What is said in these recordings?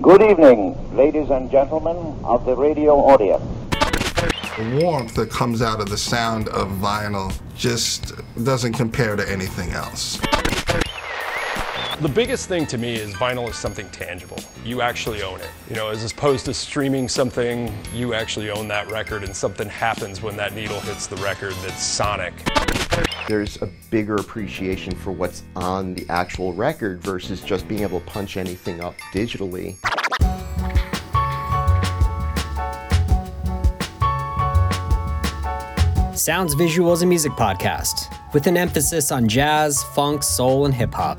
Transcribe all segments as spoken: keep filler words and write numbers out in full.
Good evening, ladies and gentlemen of the radio audience. The warmth that comes out of the sound of vinyl just doesn't compare to anything else. The biggest thing to me is vinyl is something tangible. You actually own it. You know, as opposed to streaming something, you actually own that record and something happens when that needle hits the record that's sonic. There's a bigger appreciation for what's on the actual record versus just being able to punch anything up digitally. Sounds Visual is a music podcast with an emphasis on jazz, funk, soul, and hip-hop.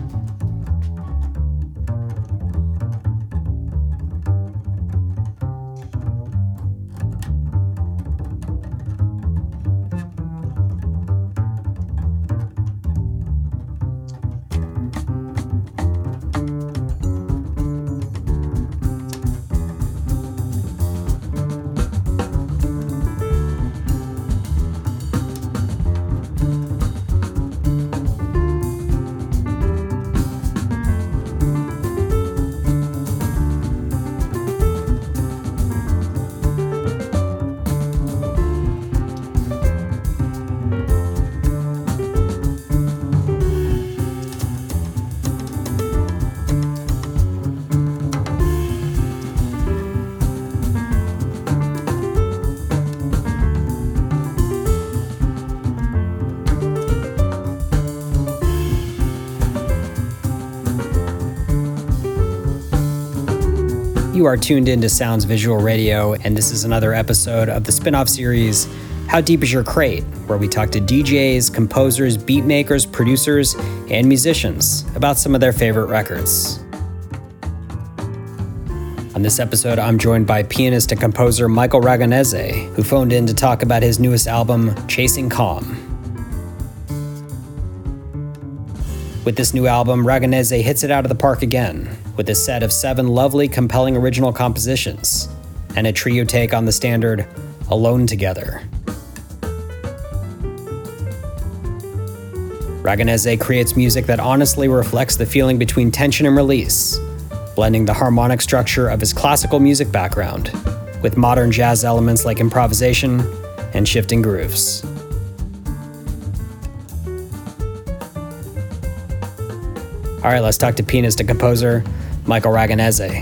You are tuned into Sounds Visual Radio, and this is another episode of the spin-off series, How Deep Is Your Crate?, where we talk to D Js, composers, beat makers, producers, and musicians about some of their favorite records. On this episode, I'm joined by pianist and composer Michael Raganese, who phoned in to talk about his newest album, Chasing Calm. With this new album, Raganese hits it out of the park again, with a set of seven lovely, compelling original compositions, and a trio take on the standard Alone Together. Raganese creates music that honestly reflects the feeling between tension and release, blending the harmonic structure of his classical music background with modern jazz elements like improvisation and shifting grooves. All right, let's talk to pianist and composer Michael Raganese.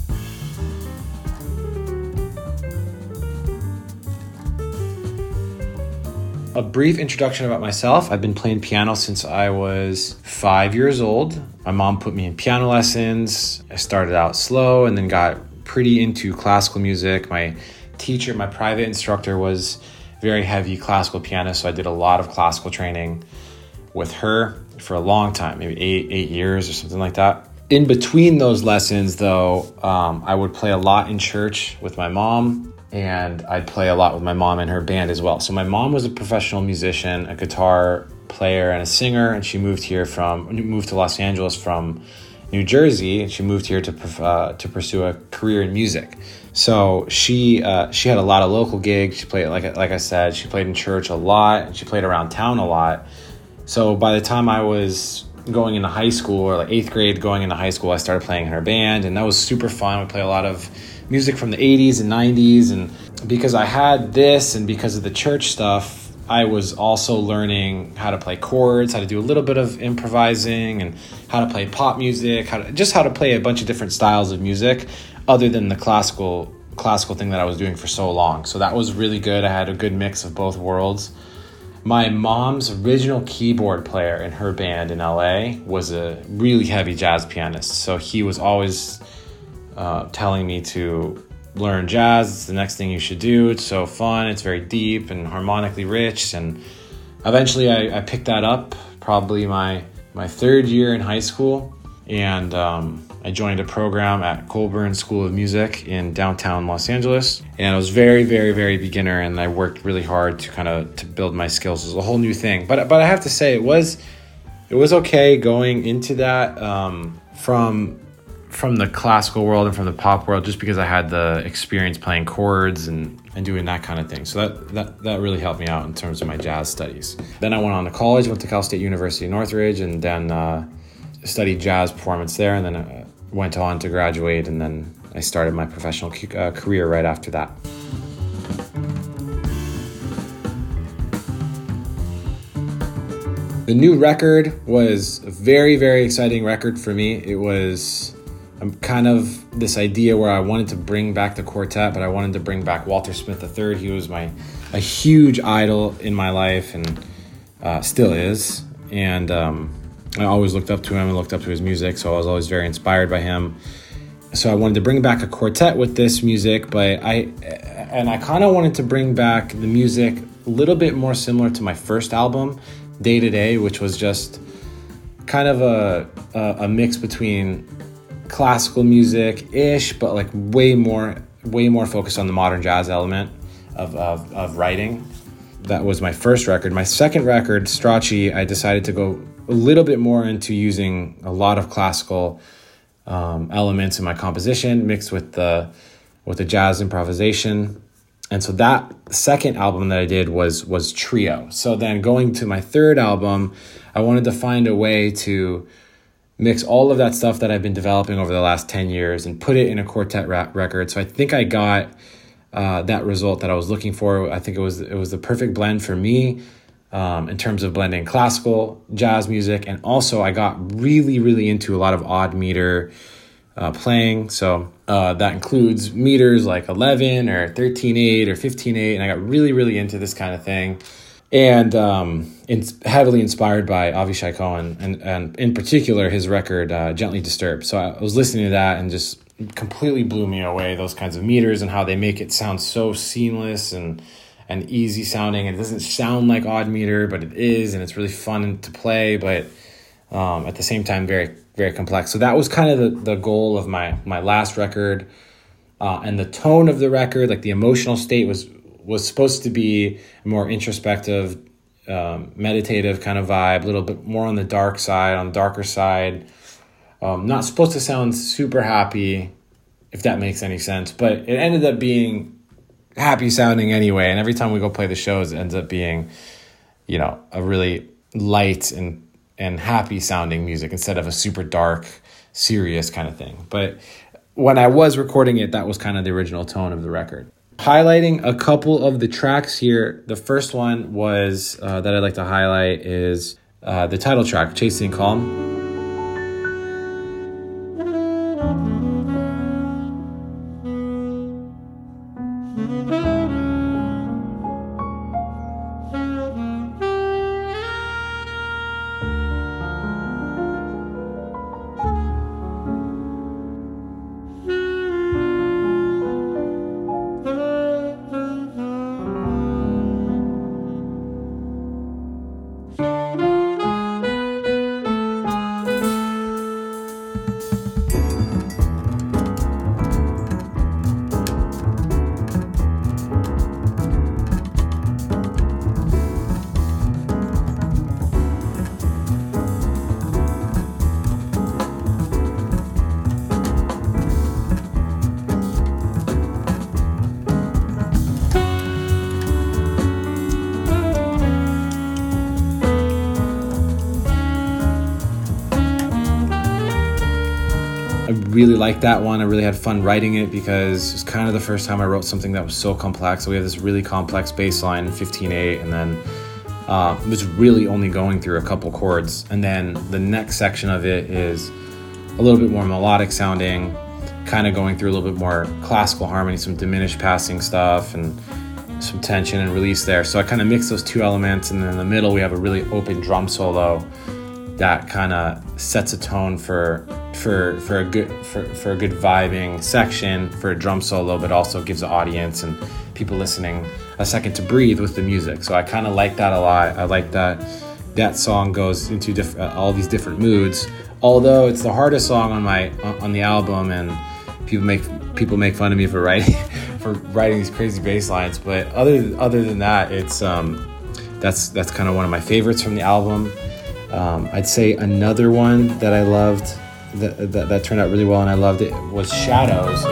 A brief introduction about myself. I've been playing piano since I was five years old. My mom put me in piano lessons. I started out slow and then got pretty into classical music. My teacher, my private instructor, was very heavy classical pianist, so I did a lot of classical training with her for a long time, maybe eight, eight years or something like that. In between those lessons, though, um, I would play a lot in church with my mom, and I'd play a lot with my mom and her band as well. So my mom was a professional musician, a guitar player and a singer, and she moved here from, moved to Los Angeles from New Jersey, and she moved here to uh, to pursue a career in music. So she uh, she had a lot of local gigs. She played, like like I said, she played in church a lot, and she played around town a lot. So by the time I was going into high school, or like eighth grade going into high school, I started playing in her band, and that was super fun. We played a lot of music from the eighties and nineties, and because I had this and because of the church stuff, I was also learning how to play chords, how to do a little bit of improvising, and how to play pop music, how to, just how to play a bunch of different styles of music other than the classical classical thing that I was doing for so long. So that was really good. I had a good mix of both worlds. My mom's original keyboard player in her band in L A was a really heavy jazz pianist. So he was always uh, telling me to learn jazz. It's the next thing you should do. It's so fun. It's very deep and harmonically rich. And eventually I, I picked that up probably my, my third year in high school. And um, I joined a program at Colburn School of Music in downtown Los Angeles. And I was very, very, very beginner, and I worked really hard to kind of to build my skills. It was a whole new thing. But but I have to say, it was it was okay going into that um, from from the classical world and from the pop world, just because I had the experience playing chords and, and doing that kind of thing. So that, that that really helped me out in terms of my jazz studies. Then I went on to college, went to Cal State University Northridge, and then uh, studied jazz performance there. And then uh, went on to graduate, and then I started my professional uh, career right after that. The new record was a very, very exciting record for me. It was um, kind of this idea where I wanted to bring back the quartet, but I wanted to bring back Walter Smith the third. He was my a huge idol in my life, and uh, still is. And um, I always looked up to him and looked up to his music, so I was always very inspired by him. So I wanted to bring back a quartet with this music, but I and I kind of wanted to bring back the music a little bit more similar to my first album, Day to Day, which was just kind of a, a a mix between classical music-ish, but like way more way more focused on the modern jazz element of, of, of writing. That was my first record. My second record, Strachey, I decided to go a little bit more into using a lot of classical um, elements in my composition mixed with the with the jazz improvisation. And so that second album that I did was was trio. So then going to my third album, I wanted to find a way to mix all of that stuff that I've been developing over the last ten years and put it in a quartet rap record. So I think I got uh, that result that I was looking for. I think it was it was the perfect blend for me um, in terms of blending classical jazz music. And also I got really, really into a lot of odd meter uh, playing. So uh, that includes meters like eleven or thirteen eight or fifteen eight. And I got really, really into this kind of thing. And um, it's heavily inspired by Avishai Cohen, and, and in particular his record, uh, Gently Disturbed. So I was listening to that and just completely blew me away, those kinds of meters and how they make it sound so seamless and and easy sounding. It doesn't sound like odd meter, but it is, and it's really fun to play, but um, at the same time, very, very complex. So that was kind of the, the goal of my, my last record. Uh, and the tone of the record, like the emotional state was was supposed to be a more introspective, um, meditative kind of vibe, a little bit more on the dark side, on the darker side. Um, not supposed to sound super happy, if that makes any sense, but it ended up being happy sounding anyway. And every time we go play the shows, it ends up being, you know, a really light and, and happy sounding music instead of a super dark, serious kind of thing. But when I was recording it, that was kind of the original tone of the record. Highlighting a couple of the tracks here. The first one was uh, that I'd like to highlight is uh, the title track, Chasing Calm. I really liked that one. I really had fun writing it because it was kind of the first time I wrote something that was so complex. So we have this really complex bass line in fifteen eight, and then uh, it was really only going through a couple chords. And then the next section of it is a little bit more melodic sounding, kind of going through a little bit more classical harmony, some diminished passing stuff, and some tension and release there. So I kind of mixed those two elements, and then in the middle we have a really open drum solo that kind of sets a tone for for for a good for, for a good vibing section for a drum solo, but also gives the audience and people listening a second to breathe with the music. So I kind of like that a lot. I like that that song goes into diff- uh, all these different moods. Although it's the hardest song on my on the album, and people make people make fun of me for writing for writing these crazy bass lines. But other other than that, it's um that's that's kind of one of my favorites from the album. Um, I'd say another one that I loved, that, that that turned out really well and I loved it, was Shadows.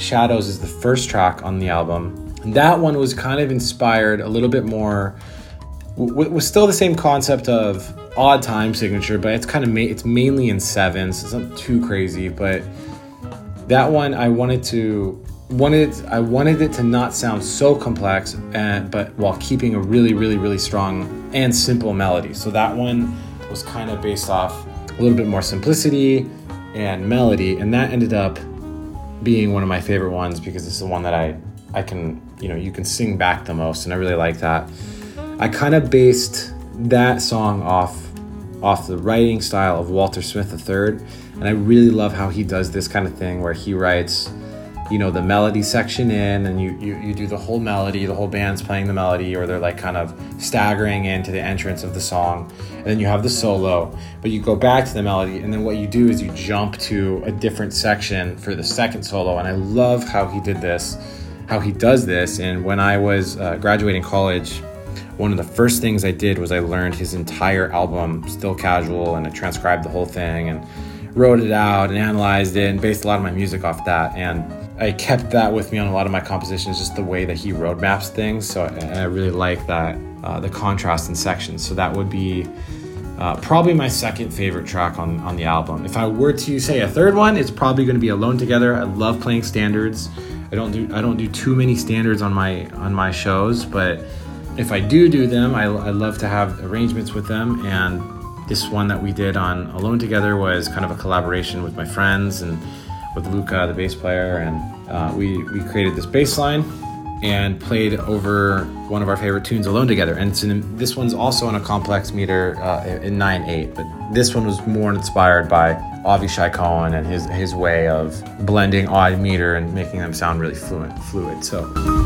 Shadows is the first track on the album. And that one was kind of inspired a little bit more, w- was still the same concept of odd time signature, but it's kind of, ma- it's mainly in sevens. It's not too crazy, but that one I wanted to, wanted I wanted it to not sound so complex, and but while keeping a really, really, really strong and simple melody. So that one was kind of based off a little bit more simplicity and melody, and that ended up being one of my favorite ones because it's the one that I, I can, you know, you can sing back the most, and I really like that. I kind of based that song off off the writing style of Walter Smith the third, and I really love how he does this kind of thing where he writes, you know, the melody section in, and you, you you do the whole melody, the whole band's playing the melody, or they're like kind of staggering into the entrance of the song, and then you have the solo, but you go back to the melody, and then what you do is you jump to a different section for the second solo. And I love how he did this, how he does this. And when I was uh, graduating college, one of the first things I did was I learned his entire album, Still Casual, and I transcribed the whole thing and wrote it out and analyzed it and based a lot of my music off that. And I kept that with me on a lot of my compositions, just the way that he road maps things. So and I really like that, uh, the contrast in sections. So that would be uh, probably my second favorite track on, on the album. If I were to say a third one, it's probably going to be Alone Together. I love playing standards. I don't do I don't do too many standards on my on my shows, but if I do do them, I, I love to have arrangements with them. And this one that we did on Alone Together was kind of a collaboration with my friends and with Luca, the bass player, and uh, we, we created this bass line and played over one of our favorite tunes, Alone Together. And it's in, this one's also on a complex meter uh, in nine eight, but this one was more inspired by Avishai Cohen and his his way of blending odd meter and making them sound really fluent, fluid. So.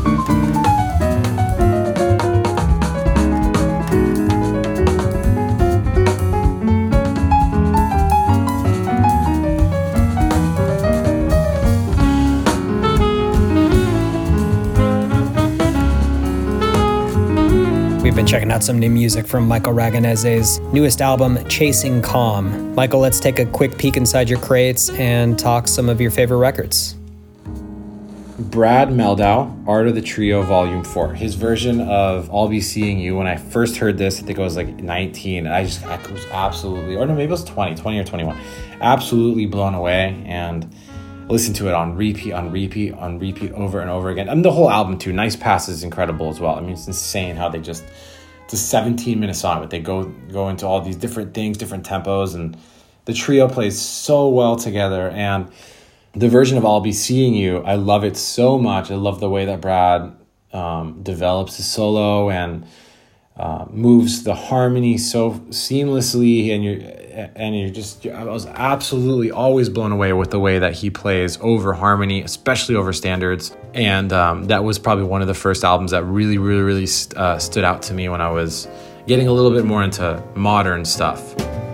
We've been checking out some new music from Michael Raganese's newest album, Chasing Calm. Michael, let's take a quick peek inside your crates and talk some of your favorite records. Brad Meldau, Art of the Trio, Volume four. His version of I'll Be Seeing You, when I first heard this, I think I was like nineteen, and I just I was absolutely, or no, maybe it was twenty, twenty or twenty-one, absolutely blown away, and listened to it on repeat, on repeat, on repeat over and over again. And the whole album too. Nice Pass is incredible as well. I mean, it's insane how they just, it's a seventeen minute song, but they go go into all these different things, different tempos, and the trio plays so well together. And the version of I'll Be Seeing You, I love it so much. I love the way that Brad um, develops the solo and uh, moves the harmony so seamlessly, and you're and you're just, I was absolutely always blown away with the way that he plays over harmony, especially over standards. And um, that was probably one of the first albums that really, really, really uh, stood out to me when I was getting a little bit more into modern stuff.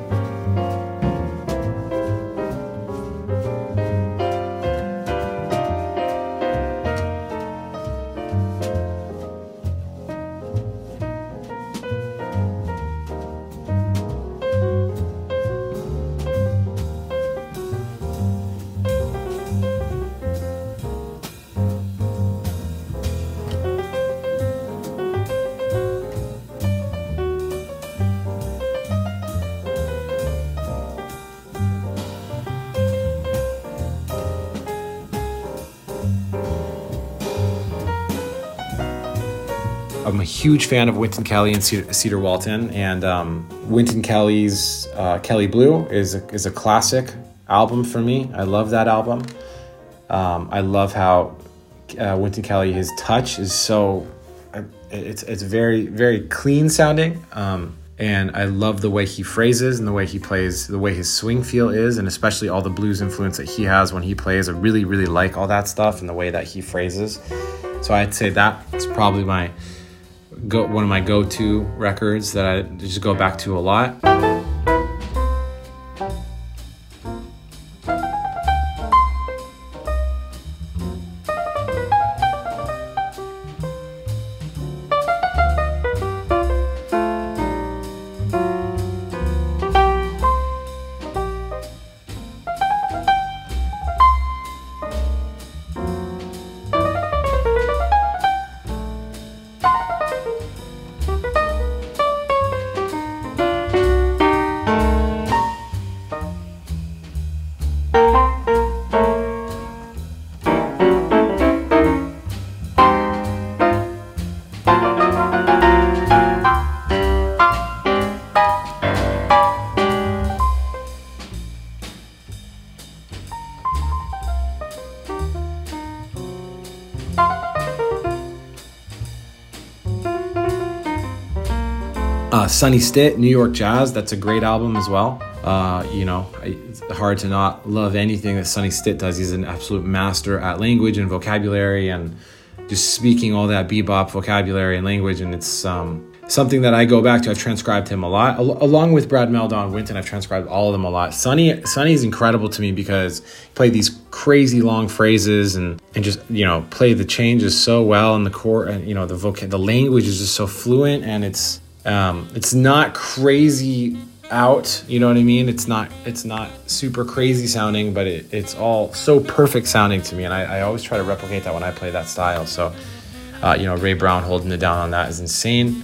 I'm a huge fan of Wynton Kelly and Cedar, Cedar Walton, and um, Wynton Kelly's uh, Kelly Blue is a, is a classic album for me. I love that album. Um, I love how uh, Wynton Kelly, his touch is so, it's it's very, very clean sounding. Um, and I love the way he phrases and the way he plays, the way his swing feel is, and especially all the blues influence that he has when he plays. I really, really like all that stuff and the way that he phrases. So I'd say that's probably my go one of my go-to records that I just go back to a lot. Uh, Sonny Stitt, New York Jazz, that's a great album as well. Uh, you know, it's hard to not love anything that Sonny Stitt does. He's an absolute master at language and vocabulary and just speaking all that bebop vocabulary and language. And it's um, something that I go back to. I've transcribed him a lot. Al- along with Brad Mehldau and Wynton, I've transcribed all of them a lot. Sonny, Sonny is incredible to me because he played these crazy long phrases and, and just, you know, played the changes so well in the core. And, you know, the voc- the language is just so fluent, and it's um, it's not crazy out, you know what I mean? It's not it's not super crazy sounding, but it, it's all so perfect sounding to me, and I, I always try to replicate that when I play that style. So, uh, you know, Ray Brown holding it down on that is insane.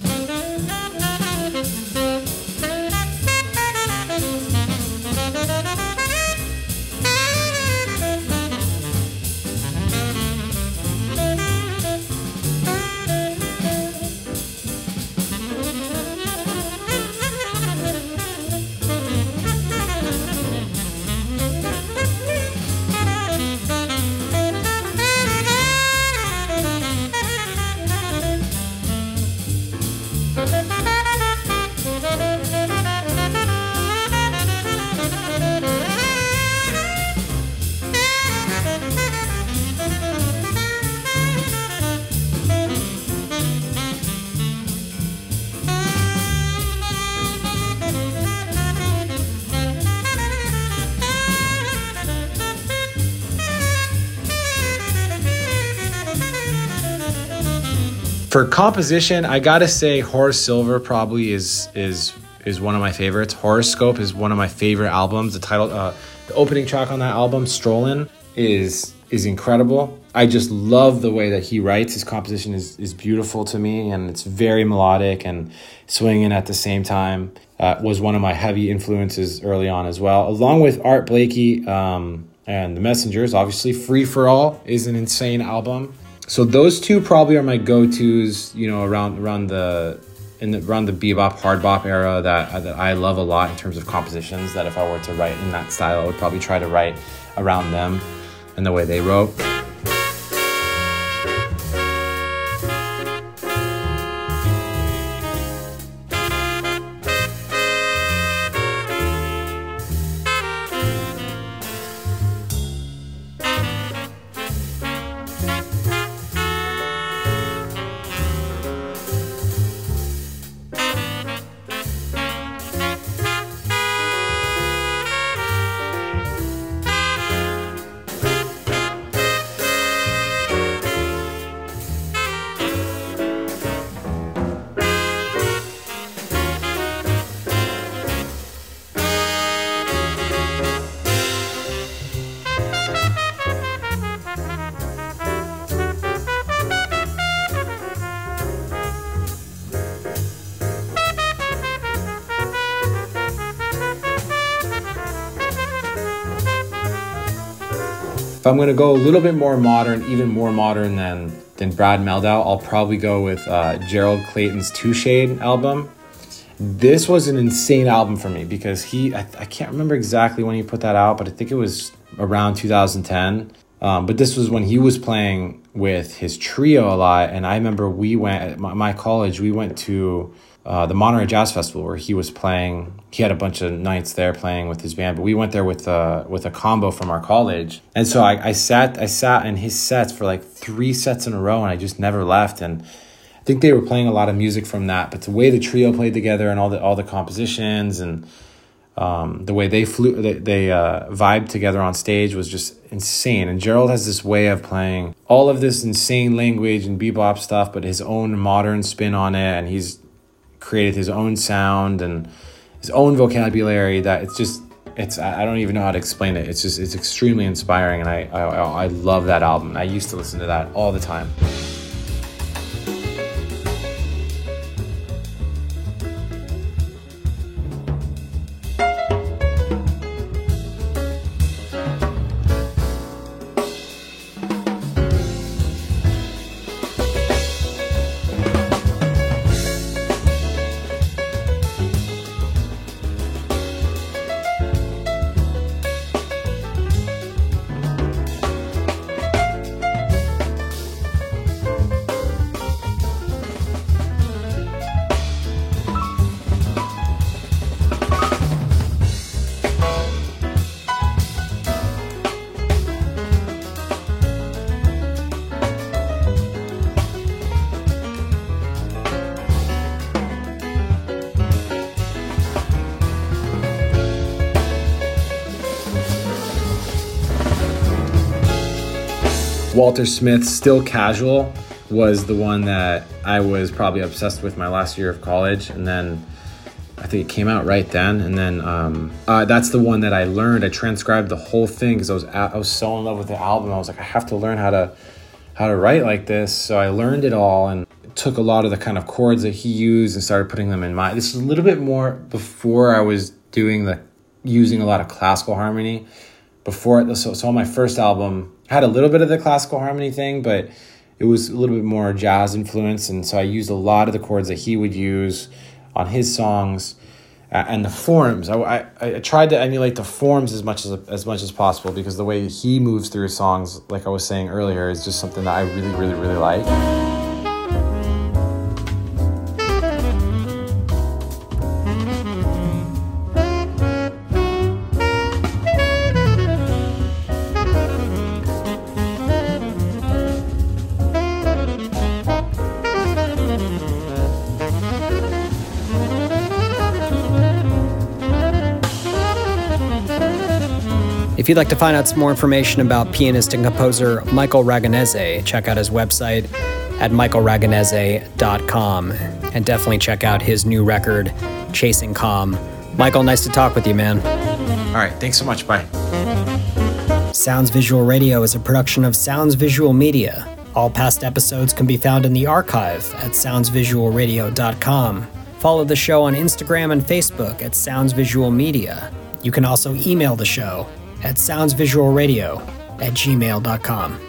For composition, I gotta say Horace Silver probably is is is one of my favorites. Horoscope is one of my favorite albums. The title, uh, the opening track on that album, Strollin', is is incredible. I just love the way that he writes. His composition is is beautiful to me, and it's very melodic and swinging at the same time. Uh, was one of my heavy influences early on as well, along with Art Blakey um, and The Messengers. Obviously, Free for All is an insane album. So those two probably are my go-tos, you know, around around the in the around the bebop hard bop era that that I love a lot in terms of compositions. That if I were to write in that style, I would probably try to write around them and the way they wrote. If I'm going to go a little bit more modern, even more modern than, than Brad Mehldau, I'll probably go with uh, Gerald Clayton's Two Shade album. This was an insane album for me because he, I, I can't remember exactly when he put that out, but I think it was around two thousand ten. Um, but this was when he was playing with his trio a lot. And I remember we went, at my, my college, we went to uh, the Monterey Jazz Festival where he was playing. He had a bunch of nights there playing with his band, but we went there with uh, with a combo from our college. And so I, I sat I sat in his sets for like three sets in a row, and I just never left. And I think they were playing a lot of music from that, but the way the trio played together and all the all the compositions and um, the way they flew, they, they uh, vibed together on stage was just insane. And Gerald has this way of playing all of this insane language and bebop stuff, but his own modern spin on it, and he's created his own sound and his own vocabulary that it's just, it's, I don't even know how to explain it. It's just, it's extremely inspiring, and I, I, I love that album. I used to listen to that all the time. Walter Smith's Still Casual was the one that I was probably obsessed with my last year of college, and then I think it came out right then. And then um, uh, that's the one that I learned. I transcribed the whole thing because I was I was so in love with the album. I was like, I have to learn how to how to write like this. So I learned it all and took a lot of the kind of chords that he used and started putting them in my. This is a little bit more before I was doing the using a lot of classical harmony. Before so so on my first album, I had a little bit of the classical harmony thing, but it was a little bit more jazz influence, and so I used a lot of the chords that he would use on his songs, uh, and the forms. I, I I tried to emulate the forms as much as as much as possible, because the way he moves through his songs, like I was saying earlier, is just something that I really, really, really like. If you'd like to find out some more information about pianist and composer Michael Raganese, check out his website at michael raganese dot com, and definitely check out his new record, Chasing Calm. Michael, nice to talk with you, man. All right, thanks so much. Bye. Sounds Visual Radio is a production of Sounds Visual Media. All past episodes can be found in the archive at sounds visual radio dot com. Follow the show on Instagram and Facebook at Sounds Visual Media. You can also email the show at sounds visual radio at gmail dot com.